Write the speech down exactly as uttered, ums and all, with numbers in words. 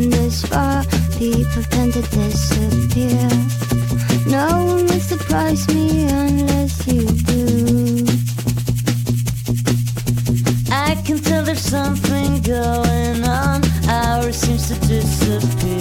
come this far, people tend to disappear. No one will surprise me unless you do. I can tell there's something going on. Ours seems to disappear.